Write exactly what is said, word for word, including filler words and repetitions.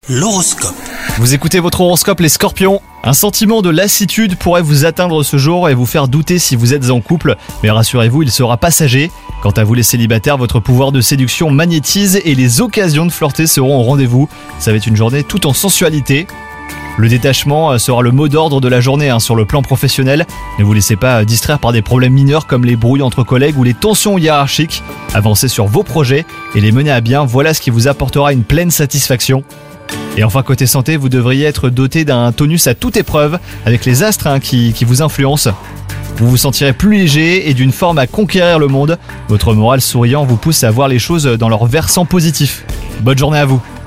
L'horoscope. Vous écoutez votre horoscope les scorpions. Un sentiment de lassitude pourrait vous atteindre ce jour et vous faire douter si vous êtes en couple. Mais rassurez-vous, il sera passager. Quant à vous les célibataires, votre pouvoir de séduction magnétise et les occasions de flirter seront au rendez-vous. Ça va être une journée toute en sensualité. Le détachement sera le mot d'ordre de la journée hein, sur le plan professionnel. Ne vous laissez pas distraire par des problèmes mineurs comme les brouilles entre collègues ou les tensions hiérarchiques. Avancez sur vos projets et les mener à bien, voilà ce qui vous apportera une pleine satisfaction. Et enfin côté santé, vous devriez être doté d'un tonus à toute épreuve avec les astres hein, qui, qui vous influencent. Vous vous sentirez plus léger et d'une forme à conquérir le monde. Votre moral souriant vous pousse à voir les choses dans leur versant positif. Bonne journée à vous.